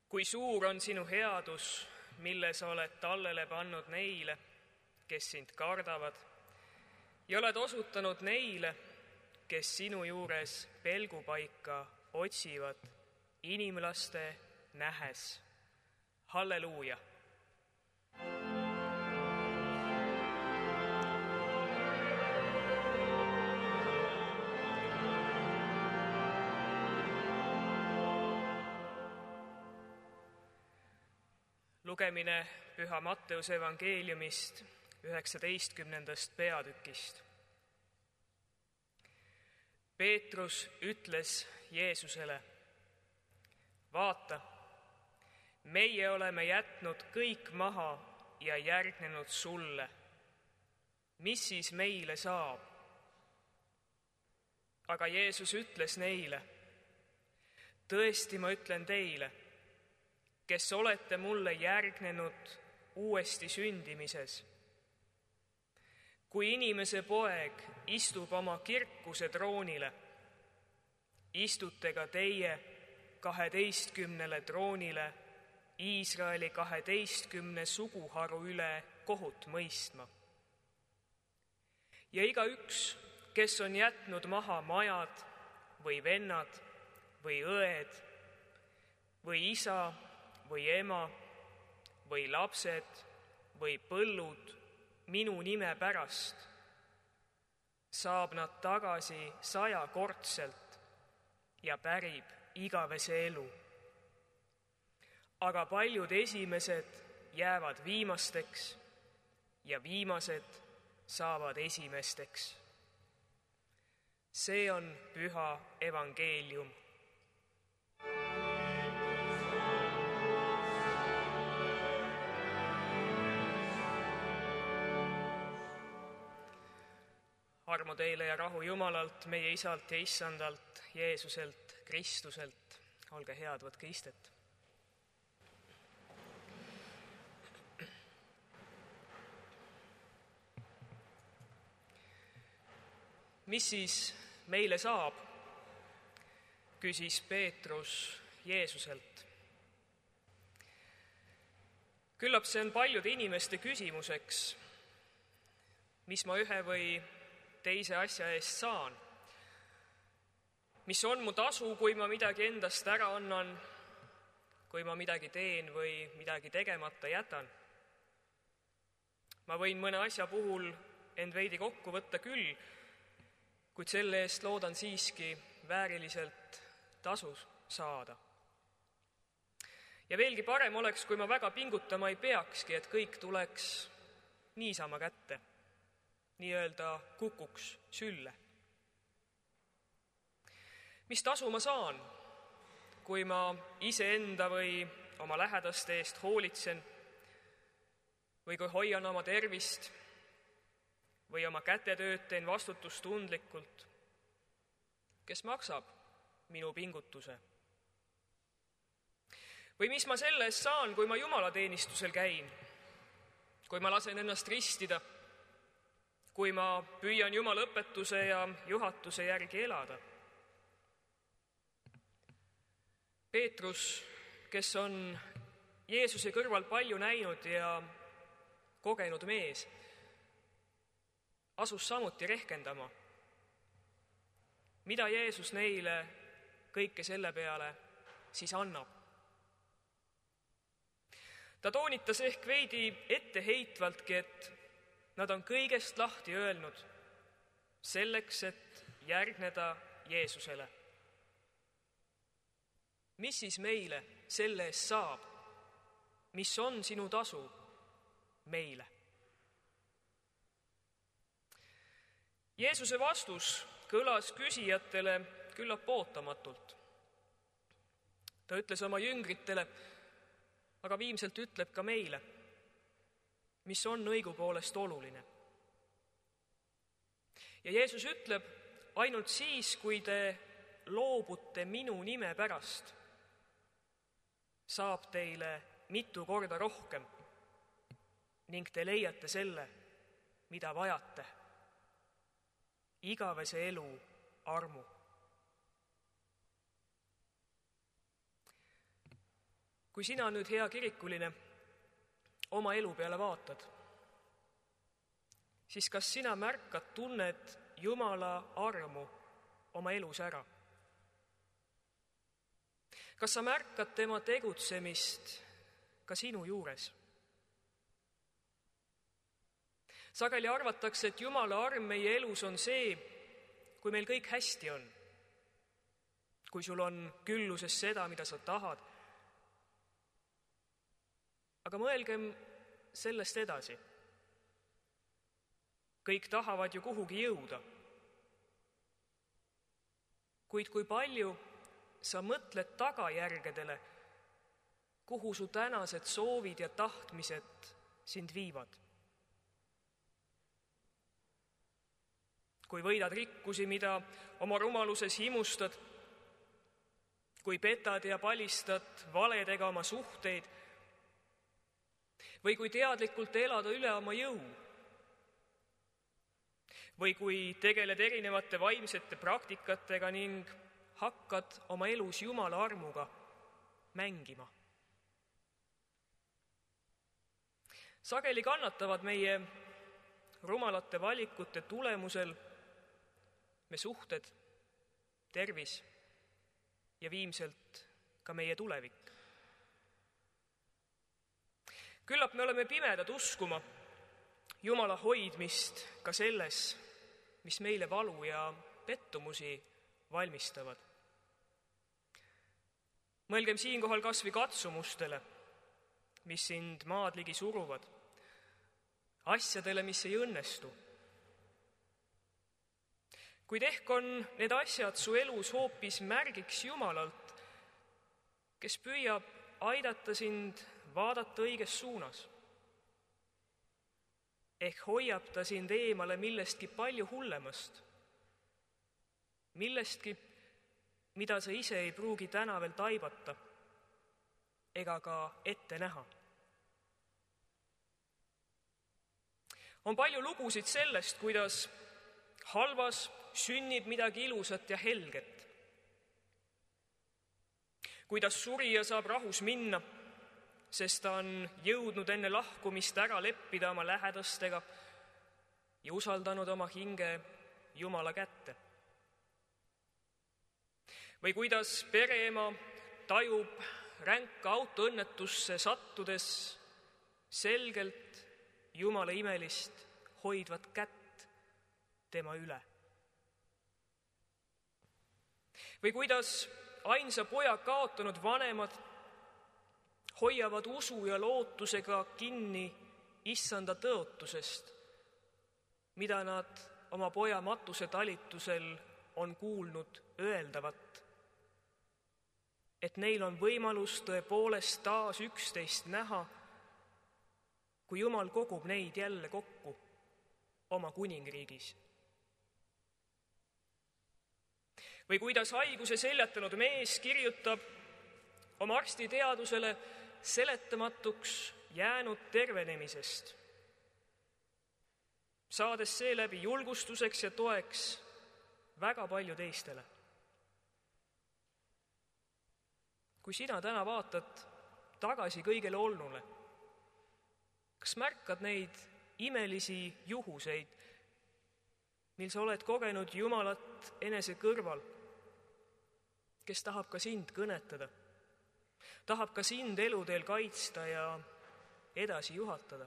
Kui suur on sinu headus, mille sa oled tallele pannud neile, kes sind kardavad, ja oled osutanud neile, kes sinu juures pelgupaika otsivad, inimlaste nähes. Halleluuja! Lugemine Püha Matteuse evangeeliumist 19. peatükist. Peetrus ütles Jeesusele: vaata, meie oleme jätnud kõik maha ja järgnenud sulle. Mis siis meile saab? Aga Jeesus ütles neile: tõesti, ma ütlen teile, kes olete mulle järgnenud uuesti sündimises. Kui inimese poeg istub oma kirkuse troonile, istute ka teie 12 troonile Iisraeli 12 suguharu üle kohut mõistma. Ja igaüks, kes on jätnud maha majad või vennad või õed või isa või ema või lapsed või põllud minu nime pärast, saab nad tagasi 100-kordselt ja pärib igavese elu. Aga paljud esimesed jäävad viimasteks ja viimased saavad esimesteks. See on püha evangeelium. Armu teile ja rahu Jumalalt, meie Isalt ja Issandalt, Jeesuselt, Kristuselt. Olge head, võtke istet. Mis siis meile saab? Küsis Peetrus Jeesuselt. Küllap see on paljude inimeste küsimuseks, mis ma ühe või teise asja eest saan. Mis on mu tasu, kui ma midagi endast ära annan, kui ma midagi teen või midagi tegemata jätan? Ma võin mõne asja puhul end veidi kokku võtta küll, kuid selle eest loodan siiski vääriliselt tasu saada. Ja veelgi parem oleks, kui ma väga pingutama ei peakski, et kõik tuleks niisama kätte. Nii-öelda kukuks sülle. Mis tasu ma saan, kui ma iseenda või oma lähedaste eest hoolitsen või kui hoian oma tervist või oma kätetööd teen vastutustundlikult? Kes maksab minu pingutuse? Või mis ma selle eest saan, kui ma jumalateenistusel käin, kui ma lasen ennast ristida, kui ma püüan Jumala õpetuse ja juhatuse järgi elada? Peetrus, kes on Jeesuse kõrval palju näinud ja kogenud mees, asus samuti rehkendama. Mida Jeesus neile kõike selle peale siis annab? Ta toonitas ehk veidi etteheitvältki, et nad on kõigest lahti öelnud selleks, et järgneda Jeesusele. Mis siis meile selle eest saab? Mis on sinu tasu meile? Jeesuse vastus kõlas küsijatele küllap ootamatult. Ta ütles oma jüngritele, aga viimselt ütleb ka meile, mis on õigupoolest oluline. Ja Jeesus ütleb, ainult siis, kui te loobute minu nime pärast, saab teile mitu korda rohkem ning te leiate selle, mida vajate. Igavese elu armu. kui sina nüüd, hea kirikuline, oma elu peale vaatad, siis kas sina märkad, tunned Jumala armu oma elus ära? Kas sa märkad tema tegutsemist ka sinu juures? Sageli arvatakse, et Jumala arm meie elus on see, kui meil kõik hästi on. Kui sul on külluses seda, mida sa tahad. Aga mõelgem sellest edasi. Kõik tahavad ju kuhugi jõuda. Kuid kui palju sa mõtled tagajärgedele, kuhu su tänased soovid ja tahtmised sind viivad? Kui võidad rikkusi, mida oma rumaluses himustad, kui petad ja palistad valedega oma suhteid, või kui teadlikult elada üle oma jõu, või kui tegeled erinevate vaimsete praktikatega ning hakkad oma elus Jumala armuga mängima. Sageli kannatavad meie rumalate valikute tulemusel me suhted, tervis ja viimselt ka meie tulevik. Küllap me oleme pimedad uskuma Jumala hoidmist ka selles, mis meile valu ja pettumusi valmistavad. Mõelgem siinkohal kas või katsumustele, mis sind maad ligi suruvad, asjadele, mis ei õnnestu. Kuid ehk on need asjad su elus hoopis märgiks Jumalalt, kes püüab aidata sind vaadata õiges suunas. Ehk hoiab ta sind eemale millestki palju hullemast, millestki, mida sa ise ei pruugi täna veel taibata ega ka ette näha. On palju lugusid sellest, kuidas halvas sünnib midagi ilusat ja helget. Kuidas surija saab rahus minna, sest ta on jõudnud enne lahkumist ära leppida oma lähedastega ja usaldanud oma hinge Jumala kätte. Või kuidas pereema tajub ränka autoõnnetusse sattudes selgelt Jumala imelist hoidvat kätt tema üle. Või kuidas ainsa poja kaotanud vanemad hoiavad usu ja lootusega kinni issanda tõotusest, mida nad oma poja matuse talitusel on kuulnud öeldavat, et neil on võimalus tõepoolest taas üksteist näha, kui Jumal kogub neid jälle kokku oma kuningriigis. Või kuidas haiguse seljatanud mees kirjutab oma arstiteadusele seletamatuks jäänud tervenemisest, saades seeläbi julgustuseks ja toeks väga palju teistele. Kui sina täna vaatad tagasi kõigele olnule, kas märkad neid imelisi juhuseid, mil sa oled kogenud Jumalat enese kõrval, kes tahab ka sind kõnetada, tahab ka sind eluteel kaitsta ja edasi juhatada?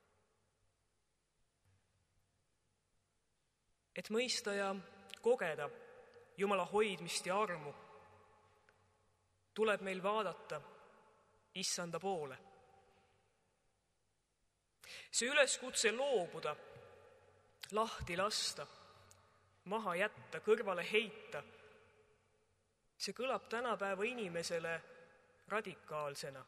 Et mõista ja kogeda Jumala hoidmist ja armu, tuleb meil vaadata issanda poole. See üleskutse loobuda, lahti lasta, maha jätta, kõrvale heita, see kõlab tänapäeva inimesele radikaalsena.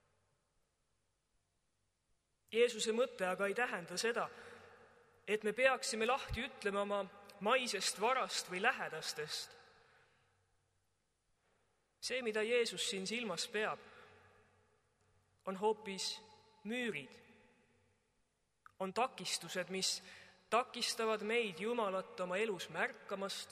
Jeesuse mõte aga ei tähenda seda, et me peaksime lahti ütlema oma maisest varast või lähedastest. See, mida Jeesus siin silmas peab, on hoopis müürid, on takistused, mis takistavad meid Jumalat oma elus märkamast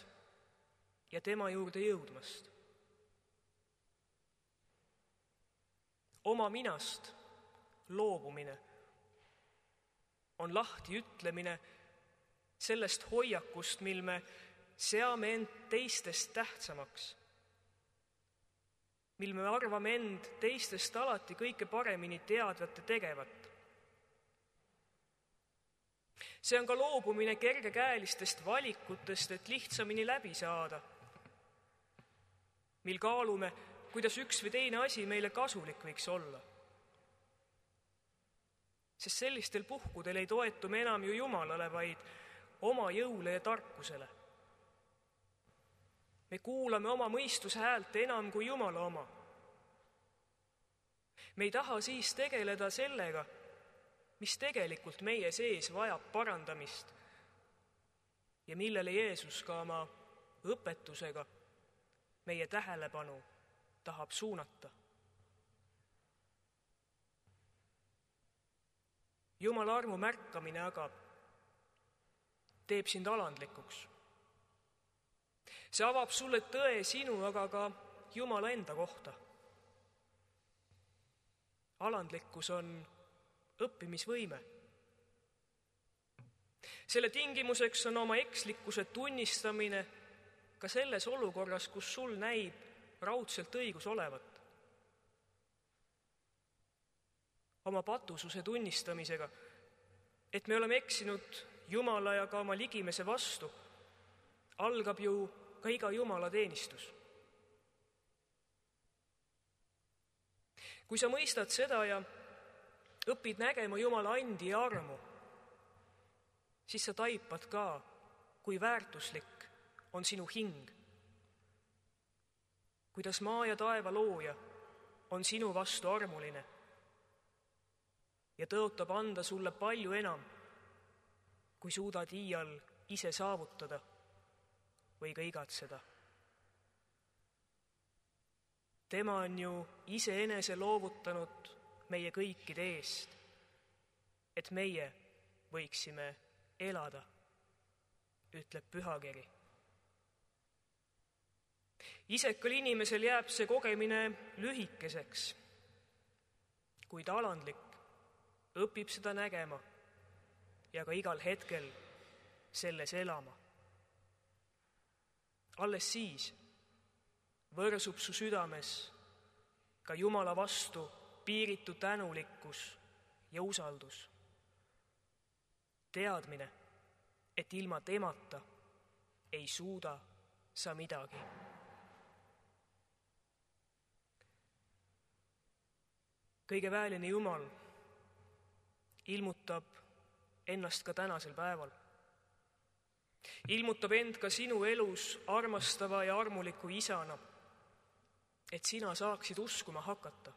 ja tema juurde jõudmast. oma minast loobumine on lahti ütlemine sellest hoiakust, mil me seame end teistest tähtsamaks, mil me arvame end teistest alati kõike paremini teadvat ja tegevat. See on ka loobumine kergekäelistest valikutest, et lihtsamini läbi saada, mil kaalume, kuidas üks või teine asi meile kasulik võiks olla. Sest sellistel puhkudel ei toetu me enam ju Jumalale, vaid oma jõule ja tarkusele. Me kuulame oma mõistuse häält enam kui Jumala oma. Me ei taha siis tegeleda sellega, mis tegelikult meie sees vajab parandamist ja millele Jeesus ka oma õpetusega meie tähelepanu tahab suunata. Jumala armu märkamine aga teeb sind alandlikuks. See avab sulle tõe sinu, aga ka Jumala enda kohta. Alandlikkus on õppimisvõime. Selle tingimuseks on oma ekslikkuse tunnistamine ka selles olukorras, kus sul näib raudselt õigus olevat. Oma patususe tunnistamisega, et me oleme eksinud Jumala ja ka oma ligimese vastu, algab ju ka iga Jumala teenistus. Kui sa mõistad seda ja õpid nägema Jumala andi ja armu, siis sa taipad ka, kui väärtuslik on sinu hing. Kuidas maa ja taeva looja on sinu vastu armuline ja tõotab anda sulle palju enam, kui suudad iial ise saavutada või ka igatseda. Tema on ju iseenese loovutanud meie kõikide eest, et meie võiksime elada, ütleb Pühakiri. Isekal inimesel jääb see kogemine lühikeseks, kuid alandlik õpib seda nägema ja ka igal hetkel selles elama. Alles siis võrsub su südames ka Jumala vastu piiritu tänulikkus ja usaldus. Teadmine, et ilma temata ei suuda sa midagi. Kõige väeline Jumal ilmutab ennast ka tänasel päeval. Ilmutab end ka sinu elus armastava ja armuliku isana, et sina saaksid uskuma hakata.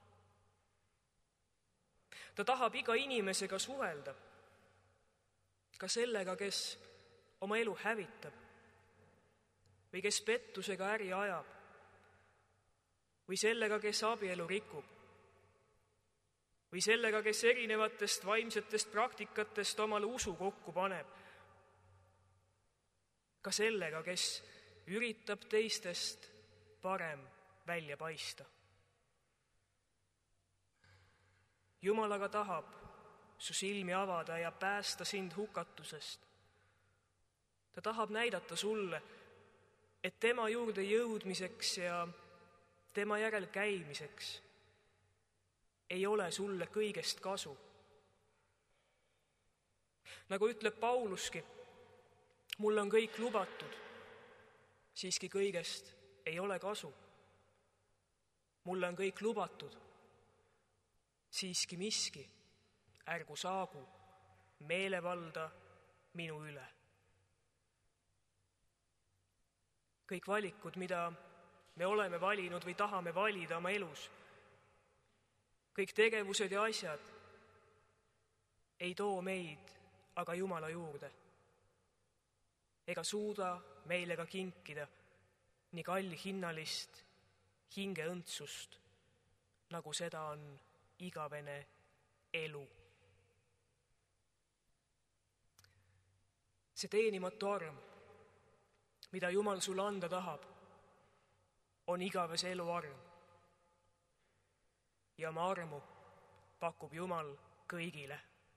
Ta tahab iga inimesega suhelda, ka sellega, kes oma elu hävitab või kes pettusega äri ajab või sellega, kes abielu rikub või sellega, kes erinevatest vaimsetest praktikatest omale usu kokku paneb, ka sellega, kes üritab teistest parem välja paista. Jumal aga tahab su silmi avada ja päästa sind hukatusest. Ta tahab näidata sulle, et tema juurde jõudmiseks ja tema järel käimiseks ei ole sulle kõigest kasu. Nagu ütleb Pauluski, mul on kõik lubatud, siiski kõigest ei ole kasu. Mulle on kõik lubatud, siiski miski ärgu saagu meelevalda minu üle. Kõik valikud, mida me oleme valinud või tahame valida oma elus, kõik tegevused ja asjad ei too meid aga Jumala juurde ega suuda meile ka kinkida nii kallihinnalist hingeõndsust, nagu seda on igavene elu. See teenimatu arm, mida Jumal sulle anda tahab, on igavese elu arm. ja oma armu pakub Jumal kõigile.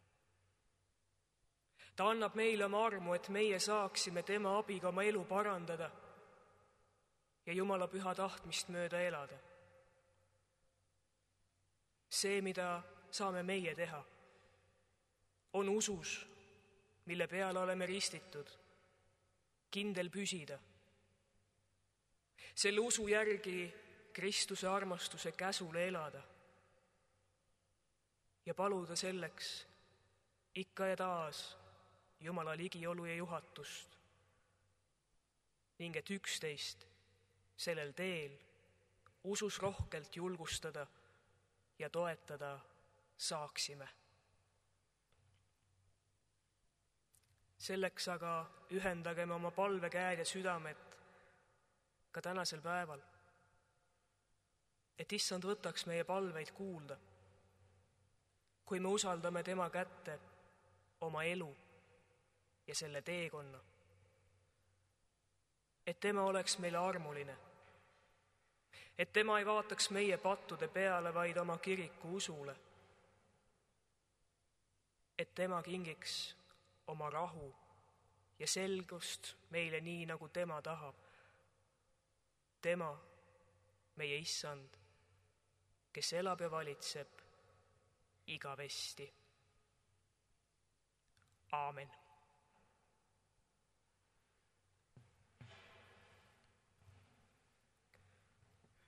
Ta annab meile oma armu, et meie saaksime tema abiga oma elu parandada ja Jumala püha tahtmist mööda elada. See, mida saame meie teha, on usus, mille peale oleme ristitud, kindel püsida. Selle usu järgi Kristuse armastuse käsule elada ja paluda selleks ikka ja taas Jumala ligiolu ja juhatust ning et üksteist sellel teel usus rohkelt julgustada ja toetada saaksime. Selleks aga ühendagem oma palvekäed ja südamed ka tänasel päeval, et Issand võtaks meie palveid kuulda, kui me usaldame tema kätte oma elu ja selle teekonna. Et tema oleks meile armuline, et tema ei vaataks meie pattude peale, vaid oma kiriku usule, et tema kingiks oma rahu ja selgust meile nii, nagu tema tahab. Tema, meie Issand, kes elab ja valitseb igavesti. Aamen.